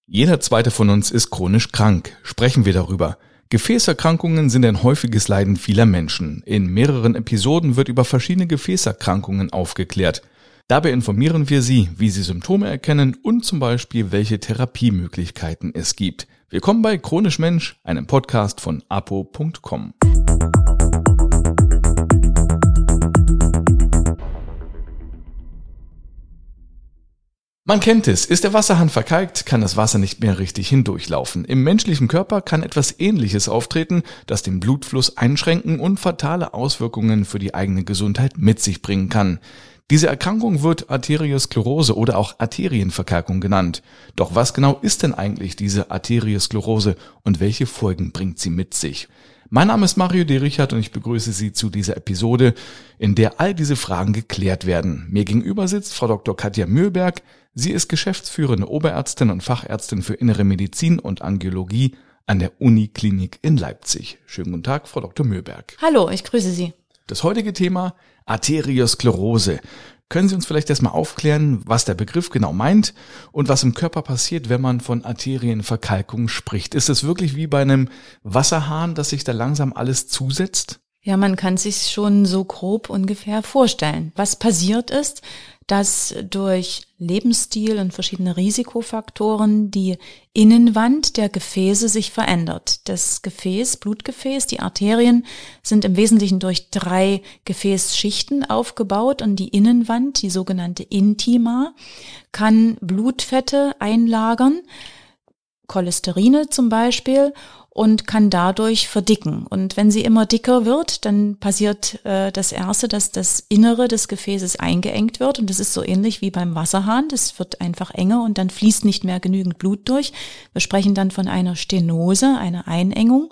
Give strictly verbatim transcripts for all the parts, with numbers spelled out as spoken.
Jeder zweite von uns ist chronisch krank. Sprechen wir darüber. Gefäßerkrankungen sind ein häufiges Leiden vieler Menschen. In mehreren Episoden wird über verschiedene Gefäßerkrankungen aufgeklärt. Dabei informieren wir Sie, wie Sie Symptome erkennen und zum Beispiel, welche Therapiemöglichkeiten es gibt. Willkommen bei Chronisch Mensch, einem Podcast von apo punkt com. Man kennt es, ist der Wasserhahn verkalkt, kann das Wasser nicht mehr richtig hindurchlaufen. Im menschlichen Körper kann etwas Ähnliches auftreten, das den Blutfluss einschränken und fatale Auswirkungen für die eigene Gesundheit mit sich bringen kann. Diese Erkrankung wird Arteriosklerose oder auch Arterienverkalkung genannt. Doch was genau ist denn eigentlich diese Arteriosklerose und welche Folgen bringt sie mit sich? Mein Name ist Mario D. Richard und ich begrüße Sie zu dieser Episode, in der all diese Fragen geklärt werden. Mir gegenüber sitzt Frau Doktor Katja Mühlberg. Sie ist geschäftsführende Oberärztin und Fachärztin für Innere Medizin und Angiologie an der Uniklinik in Leipzig. Schönen guten Tag, Frau Doktor Mühlberg. Hallo, ich grüße Sie. Das heutige Thema Arteriosklerose. Können Sie uns vielleicht erstmal aufklären, was der Begriff genau meint und was im Körper passiert, wenn man von Arterienverkalkung spricht? Ist es wirklich wie bei einem Wasserhahn, dass sich da langsam alles zusetzt? Ja, man kann sich schon so grob ungefähr vorstellen. Was passiert ist, dass durch Lebensstil und verschiedene Risikofaktoren die Innenwand der Gefäße sich verändert. Das Gefäß, Blutgefäß, die Arterien sind im Wesentlichen durch drei Gefäßschichten aufgebaut und die Innenwand, die sogenannte Intima, kann Blutfette einlagern, Cholesterine zum Beispiel, und kann dadurch verdicken. Und wenn sie immer dicker wird, dann passiert äh, das Erste, dass das Innere des Gefäßes eingeengt wird. Und das ist so ähnlich wie beim Wasserhahn. Das wird einfach enger und dann fließt nicht mehr genügend Blut durch. Wir sprechen dann von einer Stenose, einer Einengung.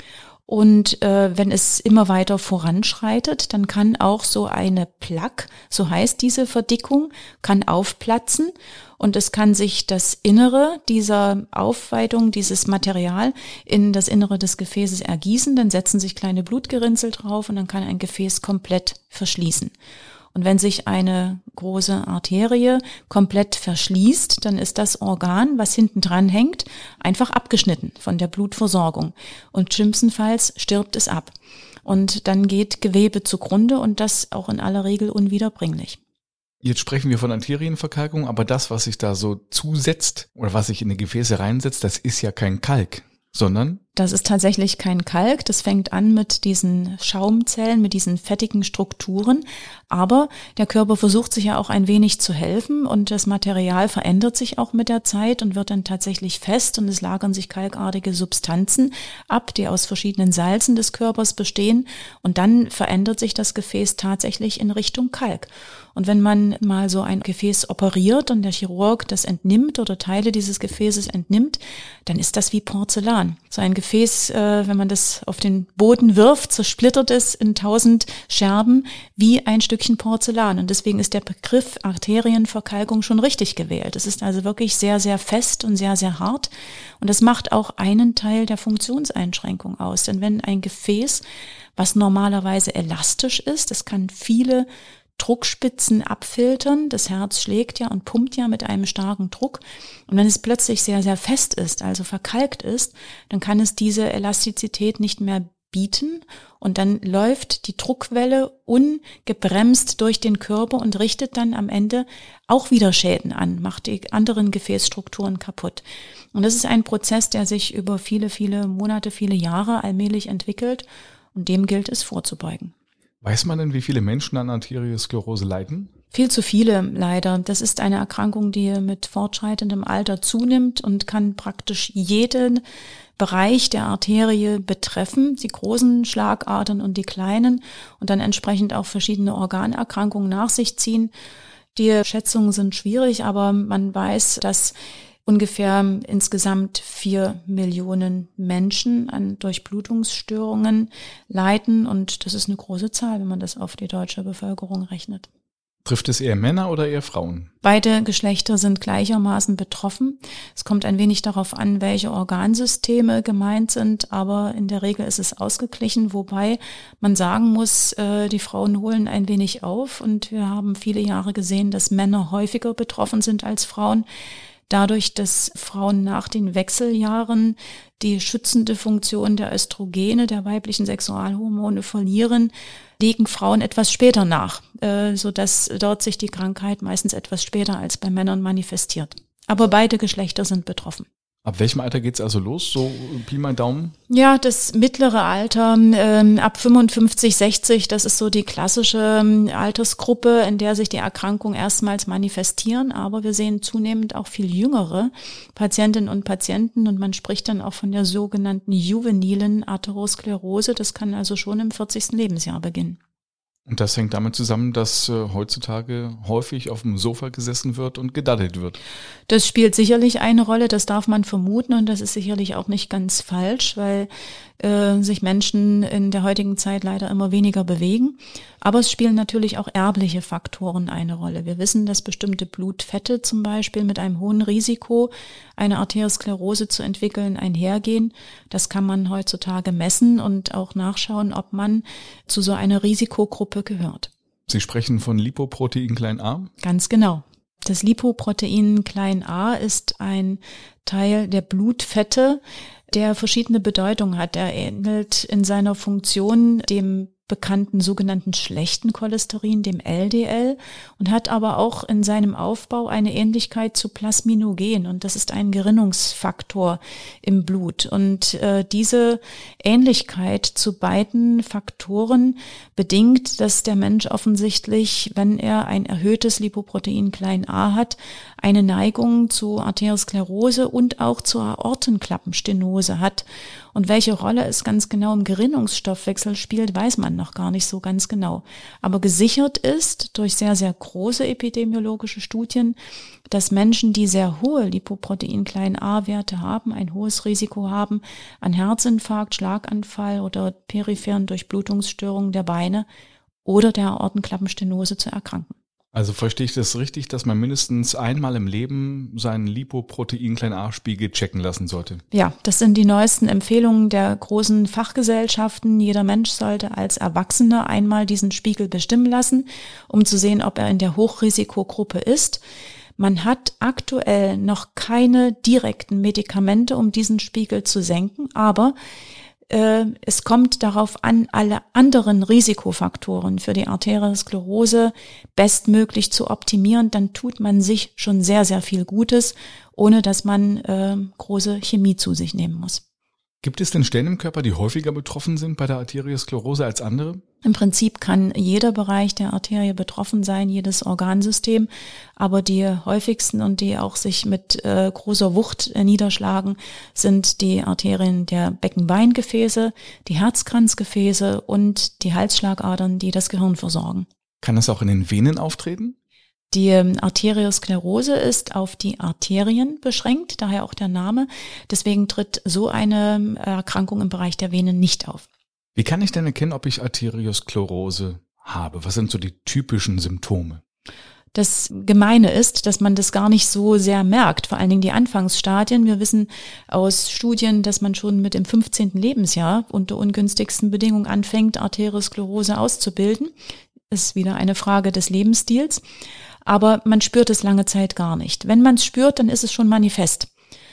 Und äh, wenn es immer weiter voranschreitet, dann kann auch so eine Plaque, so heißt diese Verdickung, kann aufplatzen und es kann sich das Innere dieser Aufweitung, dieses Material in das Innere des Gefäßes ergießen, dann setzen sich kleine Blutgerinnsel drauf und dann kann ein Gefäß komplett verschließen. Und wenn sich eine große Arterie komplett verschließt, dann ist das Organ, was hinten dran hängt, einfach abgeschnitten von der Blutversorgung. Und schlimmstenfalls stirbt es ab. Und dann geht Gewebe zugrunde und das auch in aller Regel unwiederbringlich. Jetzt sprechen wir von Arterienverkalkung, aber das, was sich da so zusetzt oder was sich in die Gefäße reinsetzt, das ist ja kein Kalk, sondern... Das ist tatsächlich kein Kalk, das fängt an mit diesen Schaumzellen, mit diesen fettigen Strukturen, aber der Körper versucht sich ja auch ein wenig zu helfen und das Material verändert sich auch mit der Zeit und wird dann tatsächlich fest und es lagern sich kalkartige Substanzen ab, die aus verschiedenen Salzen des Körpers bestehen und dann verändert sich das Gefäß tatsächlich in Richtung Kalk. Und wenn man mal so ein Gefäß operiert und der Chirurg das entnimmt oder Teile dieses Gefäßes entnimmt, dann ist das wie Porzellan. So ein Gefäß, äh, wenn man das auf den Boden wirft, zersplittert es in tausend Scherben wie ein Stückchen Porzellan. Und deswegen ist der Begriff Arterienverkalkung schon richtig gewählt. Es ist also wirklich sehr, sehr fest und sehr, sehr hart. Und das macht auch einen Teil der Funktionseinschränkung aus. Denn wenn ein Gefäß, was normalerweise elastisch ist, das kann viele Druckspitzen abfiltern. Das Herz schlägt ja und pumpt ja mit einem starken Druck. Und wenn es plötzlich sehr, sehr fest ist, also verkalkt ist, dann kann es diese Elastizität nicht mehr bieten und dann läuft die Druckwelle ungebremst durch den Körper und richtet dann am Ende auch wieder Schäden an, macht die anderen Gefäßstrukturen kaputt. Und das ist ein Prozess, der sich über viele, viele Monate, viele Jahre allmählich entwickelt und dem gilt es vorzubeugen. Weiß man denn, wie viele Menschen an Arteriosklerose leiden? Viel zu viele, leider. Das ist eine Erkrankung, die mit fortschreitendem Alter zunimmt und kann praktisch jeden Bereich der Arterie betreffen, die großen Schlagadern und die kleinen und dann entsprechend auch verschiedene Organerkrankungen nach sich ziehen. Die Schätzungen sind schwierig, aber man weiß, dass ungefähr insgesamt vier Millionen Menschen an Durchblutungsstörungen leiden und das ist eine große Zahl, wenn man das auf die deutsche Bevölkerung rechnet. Trifft es eher Männer oder eher Frauen? Beide Geschlechter sind gleichermaßen betroffen. Es kommt ein wenig darauf an, welche Organsysteme gemeint sind, aber in der Regel ist es ausgeglichen, wobei man sagen muss, äh, die Frauen holen ein wenig auf und wir haben viele Jahre gesehen, dass Männer häufiger betroffen sind als Frauen. dadurch, dass Frauen nach den Wechseljahren die schützende Funktion der Östrogene, der weiblichen Sexualhormone verlieren, legen Frauen etwas später nach, äh, sodass dort sich die Krankheit meistens etwas später als bei Männern manifestiert. Aber beide Geschlechter sind betroffen. Ab welchem Alter geht's also los? So Pi mal Daumen? Ja, das mittlere Alter, ähm, ab fünfundfünfzig, sechzig, das ist so die klassische ähm, Altersgruppe, in der sich die Erkrankungen erstmals manifestieren. Aber wir sehen zunehmend auch viel jüngere Patientinnen und Patienten und man spricht dann auch von der sogenannten juvenilen Atherosklerose. Das kann also schon im vierzigsten Lebensjahr beginnen. Und das hängt damit zusammen, dass äh, heutzutage häufig auf dem Sofa gesessen wird und gedaddelt wird. Das spielt sicherlich eine Rolle, das darf man vermuten und das ist sicherlich auch nicht ganz falsch, weil äh, sich Menschen in der heutigen Zeit leider immer weniger bewegen. Aber es spielen natürlich auch erbliche Faktoren eine Rolle. Wir wissen, dass bestimmte Blutfette zum Beispiel mit einem hohen Risiko, eine Arteriosklerose zu entwickeln, einhergehen. Das kann man heutzutage messen und auch nachschauen, ob man zu so einer Risikogruppe gehört. Sie sprechen von Lipoprotein klein a? Ganz genau. Das Lipoprotein klein a ist ein Teil der Blutfette, der verschiedene Bedeutungen hat. Er ähnelt in seiner Funktion dem bekannten sogenannten schlechten Cholesterin, dem L D L, und hat aber auch in seinem Aufbau eine Ähnlichkeit zu Plasminogen, und das ist ein Gerinnungsfaktor im Blut. Und äh, diese Ähnlichkeit zu beiden Faktoren bedingt, dass der Mensch offensichtlich, wenn er ein erhöhtes Lipoprotein klein a hat, eine Neigung zu Arteriosklerose und auch zur Aortenklappenstenose hat. Und welche Rolle es ganz genau im Gerinnungsstoffwechsel spielt, weiß man noch gar nicht so ganz genau. Aber gesichert ist durch sehr, sehr große epidemiologische Studien, dass Menschen, die sehr hohe Lipoprotein klein a Werte haben, ein hohes Risiko haben an Herzinfarkt, Schlaganfall oder peripheren Durchblutungsstörungen der Beine oder der Aortenklappenstenose zu erkranken. Also verstehe ich das richtig, dass man mindestens einmal im Leben seinen Lipoprotein klein a Spiegel checken lassen sollte? Ja, das sind die neuesten Empfehlungen der großen Fachgesellschaften. Jeder Mensch sollte als Erwachsener einmal diesen Spiegel bestimmen lassen, um zu sehen, ob er in der Hochrisikogruppe ist. Man hat aktuell noch keine direkten Medikamente, um diesen Spiegel zu senken, aber es kommt darauf an, alle anderen Risikofaktoren für die Arteriosklerose bestmöglich zu optimieren. Dann tut man sich schon sehr, sehr viel Gutes, ohne dass man äh, große Chemie zu sich nehmen muss. Gibt es denn Stellen im Körper, die häufiger betroffen sind bei der Arteriosklerose als andere? Im Prinzip kann jeder Bereich der Arterie betroffen sein, jedes Organsystem, aber die häufigsten und die auch sich mit äh, großer Wucht äh, niederschlagen, sind die Arterien der Beckenbeingefäße, die Herzkranzgefäße und die Halsschlagadern, die das Gehirn versorgen. Kann das auch in den Venen auftreten? Die Arteriosklerose ist auf die Arterien beschränkt, daher auch der Name. Deswegen tritt so eine Erkrankung im Bereich der Venen nicht auf. Wie kann ich denn erkennen, ob ich Arteriosklerose habe? Was sind so die typischen Symptome? Das Gemeine ist, dass man das gar nicht so sehr merkt, vor allen Dingen die Anfangsstadien. Wir wissen aus Studien, dass man schon mit dem fünfzehnten Lebensjahr unter ungünstigsten Bedingungen anfängt, Arteriosklerose auszubilden. Das ist wieder eine Frage des Lebensstils. Aber man spürt es lange Zeit gar nicht. Wenn man es spürt, dann ist es schon manifest.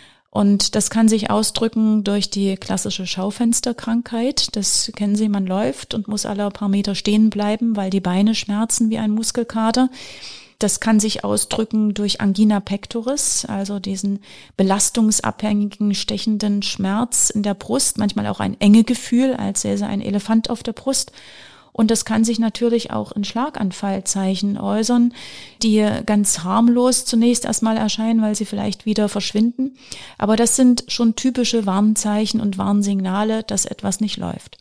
Und das kann sich ausdrücken durch die klassische Schaufensterkrankheit. Das kennen Sie, man läuft und muss alle paar Meter stehen bleiben, weil die Beine schmerzen wie ein Muskelkater. Das kann sich ausdrücken durch Angina pectoris, also diesen belastungsabhängigen, stechenden Schmerz in der Brust, manchmal auch ein Engegefühl, als säße ein Elefant auf der Brust. Und das kann sich natürlich auch in Schlaganfallzeichen äußern, die ganz harmlos zunächst erstmal erscheinen, weil sie vielleicht wieder verschwinden. Aber das sind schon typische Warnzeichen und Warnsignale, dass etwas nicht läuft.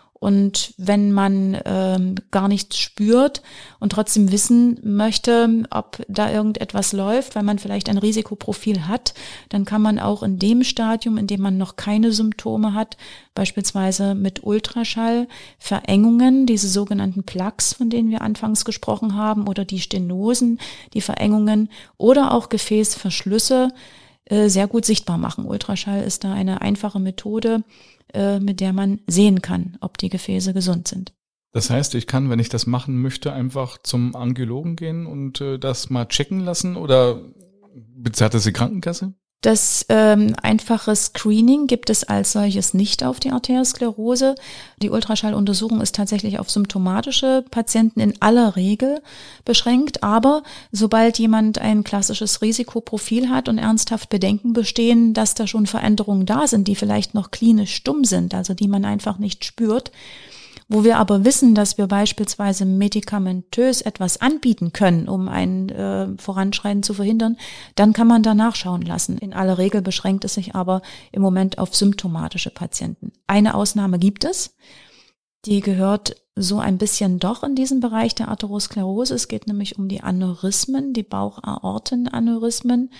Und wenn man ähm, gar nichts spürt und trotzdem wissen möchte, ob da irgendetwas läuft, weil man vielleicht ein Risikoprofil hat, dann kann man auch in dem Stadium, in dem man noch keine Symptome hat, beispielsweise mit Ultraschall Verengungen, diese sogenannten Plaques, von denen wir anfangs gesprochen haben, oder die Stenosen, die Verengungen oder auch Gefäßverschlüsse äh, sehr gut sichtbar machen. Ultraschall ist da eine einfache Methode, mit der man sehen kann, ob die Gefäße gesund sind. Das heißt, ich kann, wenn ich das machen möchte, einfach zum Angiologen gehen und äh, das mal checken lassen, oder Bezahlt das die Krankenkasse? Das ähm, einfache Screening gibt es als solches nicht auf die Arteriosklerose. Die Ultraschalluntersuchung ist tatsächlich auf symptomatische Patienten in aller Regel beschränkt. Aber sobald jemand ein klassisches Risikoprofil hat und ernsthaft Bedenken bestehen, dass da schon Veränderungen da sind, die vielleicht noch klinisch stumm sind, also die man einfach nicht spürt, wo wir aber wissen, dass wir beispielsweise medikamentös etwas anbieten können, um ein äh, Voranschreiten zu verhindern, dann kann man da nachschauen lassen. In aller Regel beschränkt es sich aber im Moment auf symptomatische Patienten. Eine Ausnahme gibt es, die gehört so ein bisschen doch in diesen Bereich der Atherosklerose. Es geht nämlich um die Aneurysmen, die Bauchaortenaneurysmen.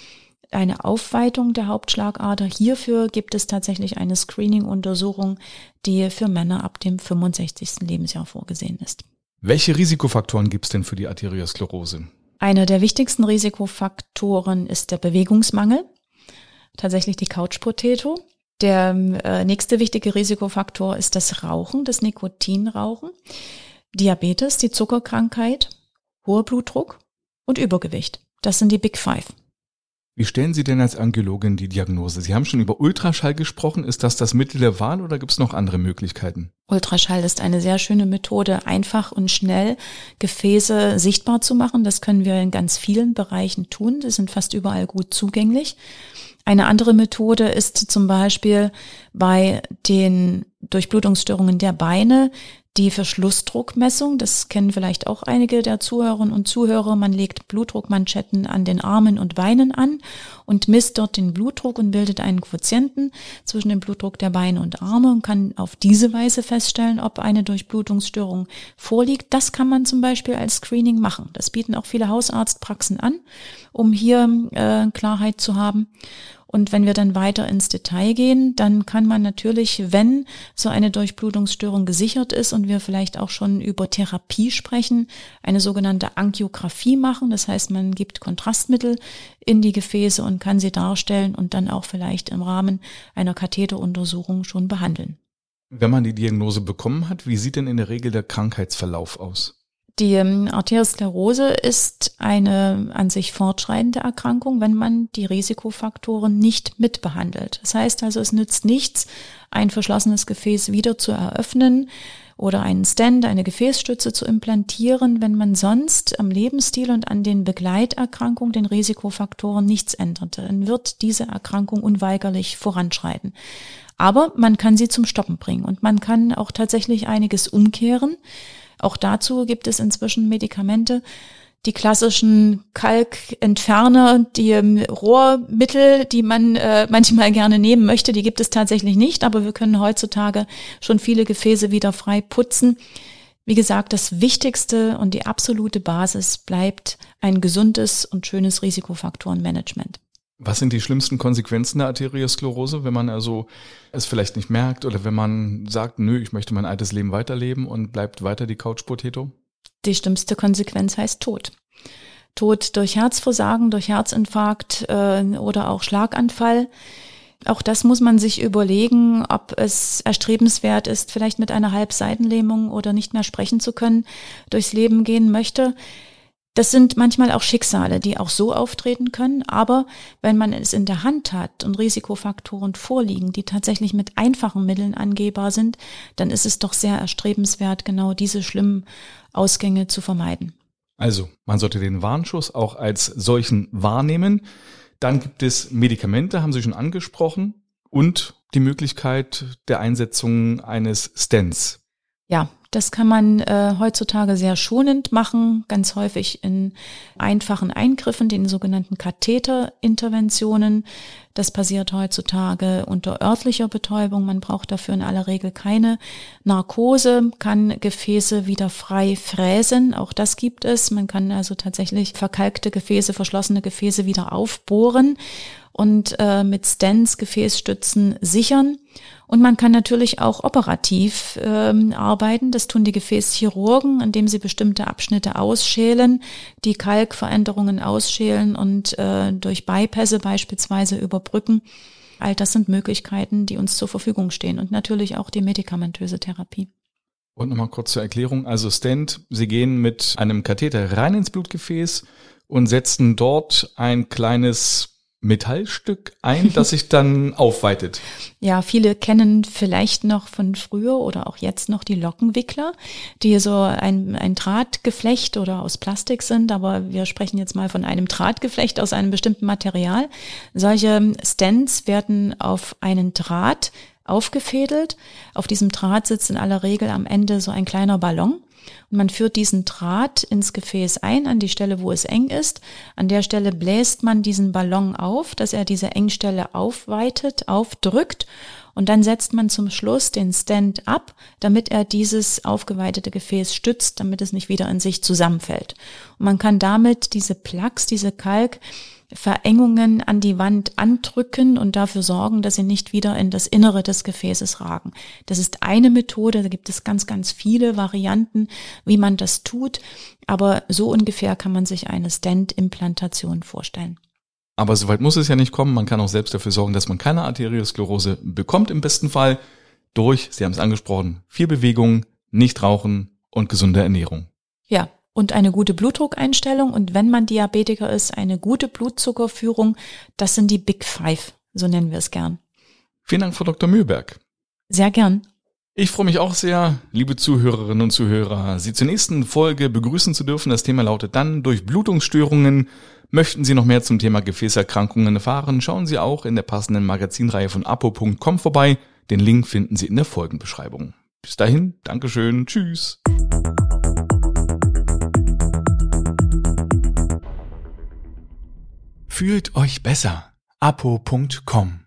Eine Aufweitung der Hauptschlagader. Hierfür gibt es tatsächlich eine Screening-Untersuchung, die für Männer ab dem fünfundsechzigsten Lebensjahr vorgesehen ist. Welche Risikofaktoren gibt es denn für die Arteriosklerose? Einer der wichtigsten Risikofaktoren ist der Bewegungsmangel, tatsächlich die Couch Potato. Der äh, nächste wichtige Risikofaktor ist das Rauchen, das Nikotinrauchen, Diabetes, die Zuckerkrankheit, hoher Blutdruck und Übergewicht. Das sind die Big Five. Wie stellen Sie denn als Angiologin die Diagnose? Sie haben schon über Ultraschall gesprochen. Ist das das Mittel der Wahl oder gibt es noch andere Möglichkeiten? Ultraschall ist eine sehr schöne Methode, einfach und schnell Gefäße sichtbar zu machen. Das können wir in ganz vielen Bereichen tun. Die sind fast überall gut zugänglich. Eine andere Methode ist zum Beispiel bei den Durchblutungsstörungen der Beine die Verschlussdruckmessung. Das kennen vielleicht auch einige der Zuhörerinnen und Zuhörer. Man legt Blutdruckmanschetten an den Armen und Beinen an und misst dort den Blutdruck und bildet einen Quotienten zwischen dem Blutdruck der Beine und Arme und kann auf diese Weise feststellen, ob eine Durchblutungsstörung vorliegt. Das kann man zum Beispiel als Screening machen. Das bieten auch viele Hausarztpraxen an, um hier äh, Klarheit zu haben. Und wenn wir dann weiter ins Detail gehen, dann kann man natürlich, wenn so eine Durchblutungsstörung gesichert ist und wir vielleicht auch schon über Therapie sprechen, eine sogenannte Angiografie machen. Das heißt, man gibt Kontrastmittel in die Gefäße und kann sie darstellen und dann auch vielleicht im Rahmen einer Katheteruntersuchung schon behandeln. Wenn man die Diagnose bekommen hat, wie sieht denn in der Regel der Krankheitsverlauf aus? Die Arteriosklerose ist eine an sich fortschreitende Erkrankung, wenn man die Risikofaktoren nicht mitbehandelt. Das heißt also, es nützt nichts, ein verschlossenes Gefäß wieder zu eröffnen oder einen Stent, eine Gefäßstütze zu implantieren, wenn man sonst am Lebensstil und an den Begleiterkrankungen, den Risikofaktoren nichts ändert. Dann wird diese Erkrankung unweigerlich voranschreiten. Aber man kann sie zum Stoppen bringen und man kann auch tatsächlich einiges umkehren. Auch dazu gibt es inzwischen Medikamente, die klassischen Kalkentferner, die ähm, Rohrmittel, die man äh, manchmal gerne nehmen möchte, die gibt es tatsächlich nicht, aber wir können heutzutage schon viele Gefäße wieder frei putzen. Wie gesagt, das Wichtigste und die absolute Basis bleibt ein gesundes und schönes Risikofaktorenmanagement. Was sind die schlimmsten Konsequenzen der Arteriosklerose, wenn man also es vielleicht nicht merkt oder wenn man sagt, nö, ich möchte mein altes Leben weiterleben und bleibt weiter die Couch Potato? Die schlimmste Konsequenz heißt Tod. Tod durch Herzversagen, durch Herzinfarkt äh, oder auch Schlaganfall. Auch das muss man sich überlegen, ob es erstrebenswert ist, vielleicht mit einer Halbseitenlähmung oder nicht mehr sprechen zu können, durchs Leben gehen möchte. Das sind manchmal auch Schicksale, die auch so auftreten können, aber wenn man es in der Hand hat und Risikofaktoren vorliegen, die tatsächlich mit einfachen Mitteln angehbar sind, dann ist es doch sehr erstrebenswert, genau diese schlimmen Ausgänge zu vermeiden. Also, man sollte den Warnschuss auch als solchen wahrnehmen. Dann gibt es Medikamente, haben Sie schon angesprochen, und die Möglichkeit der Einsetzung eines Stents. Ja, das kann man äh, heutzutage sehr schonend machen, ganz häufig in einfachen Eingriffen, den sogenannten Katheterinterventionen. Das passiert heutzutage unter örtlicher Betäubung. Man braucht dafür in aller Regel keine Narkose, kann Gefäße wieder frei fräsen. Auch das gibt es. Man kann also tatsächlich verkalkte Gefäße, verschlossene Gefäße wieder aufbohren und äh, mit Stents, Gefäßstützen sichern. Und man kann natürlich auch operativ ähm, arbeiten. Das tun die Gefäßchirurgen, indem sie bestimmte Abschnitte ausschälen, die Kalkveränderungen ausschälen und äh, durch Bypässe beispielsweise überbrücken. All das sind Möglichkeiten, die uns zur Verfügung stehen. Und natürlich auch die medikamentöse Therapie. Und nochmal kurz zur Erklärung. Also Stent, Sie gehen mit einem Katheter rein ins Blutgefäß und setzen dort ein kleines Metallstück ein, das sich dann aufweitet. Ja, viele kennen vielleicht noch von früher oder auch jetzt noch die Lockenwickler, die so ein, ein Drahtgeflecht oder aus Plastik sind, aber wir sprechen jetzt mal von einem Drahtgeflecht aus einem bestimmten Material. Solche Stands werden auf einen Draht aufgefädelt. Auf diesem Draht sitzt in aller Regel am Ende so ein kleiner Ballon. Und man führt diesen Draht ins Gefäß ein, an die Stelle, wo es eng ist. An der Stelle bläst man diesen Ballon auf, dass er diese Engstelle aufweitet, aufdrückt. Und dann setzt man zum Schluss den Stand ab, damit er dieses aufgeweitete Gefäß stützt, damit es nicht wieder in sich zusammenfällt. Und man kann damit diese Plaques, diese Kalkverengungen an die Wand andrücken und dafür sorgen, dass sie nicht wieder in das Innere des Gefäßes ragen. Das ist eine Methode, da gibt es ganz, ganz viele Varianten, wie man das tut, aber so ungefähr kann man sich eine Stand-Implantation vorstellen. Aber soweit muss es ja nicht kommen. Man kann auch selbst dafür sorgen, dass man keine Arteriosklerose bekommt im besten Fall durch, Sie haben es angesprochen, viel Bewegung, nicht rauchen und gesunde Ernährung. Ja, und eine gute Blutdruckeinstellung und wenn man Diabetiker ist, eine gute Blutzuckerführung. Das sind die Big Five, so nennen wir es gern. Vielen Dank, Frau Doktor Mühlberg. Sehr gern. Ich freue mich auch sehr, liebe Zuhörerinnen und Zuhörer, Sie zur nächsten Folge begrüßen zu dürfen. Das Thema lautet dann Durchblutungsstörungen. Möchten Sie noch mehr zum Thema Gefäßerkrankungen erfahren, schauen Sie auch in der passenden Magazinreihe von apo punkt com vorbei. Den Link finden Sie in der Folgenbeschreibung. Bis dahin, Dankeschön, tschüss. Fühlt euch besser. apo punkt com